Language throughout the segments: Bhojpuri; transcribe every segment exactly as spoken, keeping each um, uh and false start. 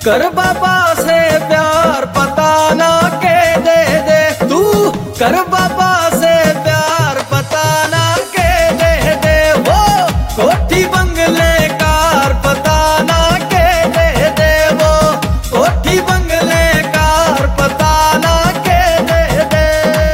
कर बाबा से प्यार पता ना के दे दे तू, कर बाबा से प्यार पता ना के दे दे। वो कोठी बंगले कार पता ना के दे दे, वो कोठी बंगले कार पता ना के दे दे।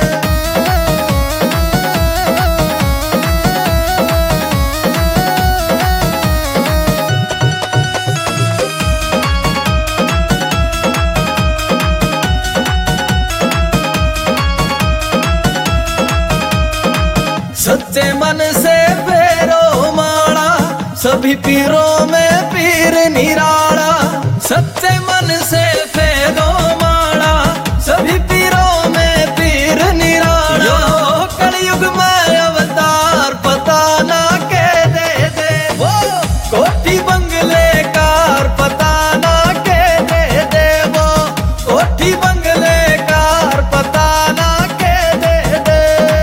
सच्चे मन से फेरो माड़ा, सभी पीरों में पीर निराला। सच्चे मन से फेरो माड़ा, सभी पीरों में पीर निराला। कलयुग में अवतार पता ना के दे दे, वो कोठी बंगले कार पता ना के दे दे, वो कोठी बंगले कार पता ना के दे दे।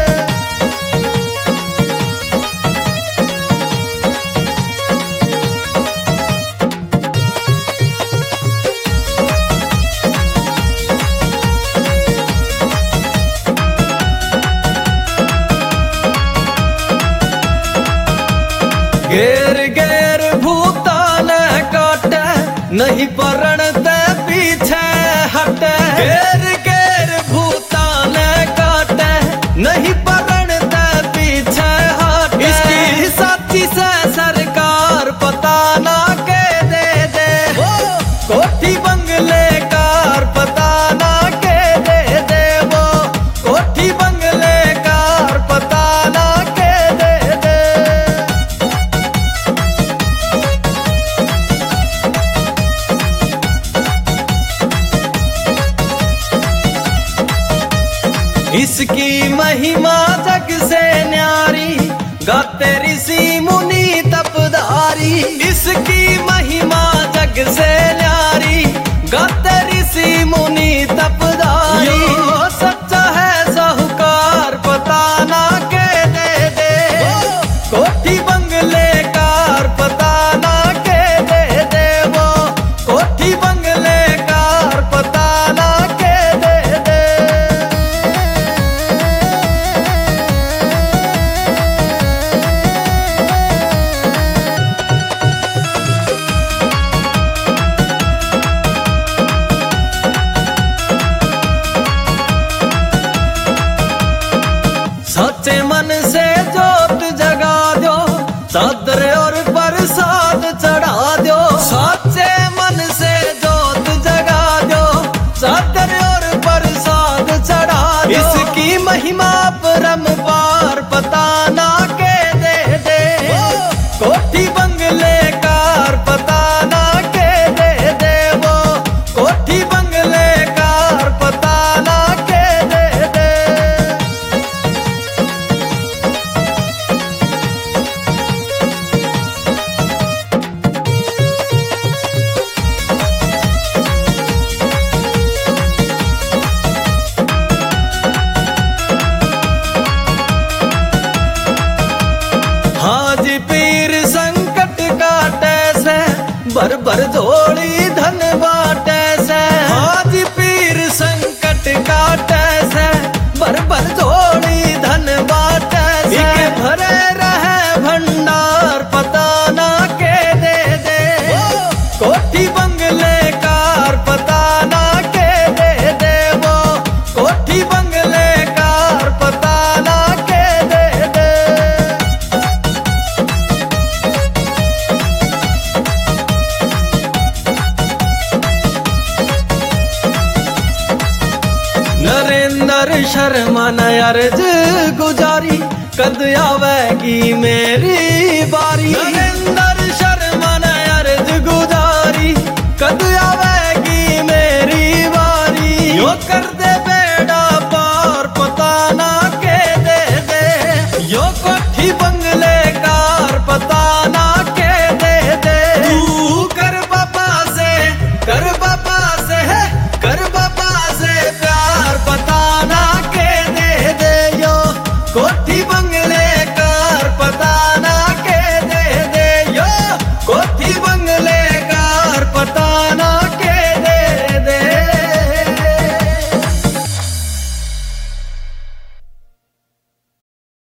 घेर घेर भूता न काटे, नहीं परण ते पीछे हटे। घेर घेर भूता न काटे, नहीं परण ते पीछे हटे। इसकी साथी से सरकार पता ना के दे दे, वो कोठी बंगले कार पता ना के दे दे, वो कोठी बंगले कार पता ना के दे दे। इसकी महिमा जग से न्यारी, गाते ऋषि मुनि तपधारी। इसकी महिमा जग से न्यारी, गाते ऋषि मुनि तपधारी। यो सच्चा है साहूकार पता ना के दे दे, कोठी बंगले कार पता ना के दे दे, वो कोठी बंगले कार पता ना के दे दे। सच्चे मन से जोत जगा दो, चादर और प्रसाद चढ़ा दो। सच्चे मन से जोत जगा दो, चादर और प्रसाद चढ़ा दो। इसकी महिमा परम्पार पता ना के दे दे, कोठी बंगले कार पता ना के दे दे, वो कोठी बंगले कार पता ना के दे दे। हाजी पीर संकट काटे से, भर भर झोली धन बाटे से। हाजी पीर संकट काटे से, भर भर झोली धन बाटे से। इके भरे रहे भंडार पता ना के दे दे, कोठी बंगले कार पता ना के दे दे, वो कोठी बंगले कार पता ना के दे दे। नरेंद्र शर्मा ने अर्ज गुजारी, कद आवेगी मेरी बारी। नरेंद्र शर्मा ने अर्ज गुजारी, कद आवेगी मेरी बारी। यो कर दे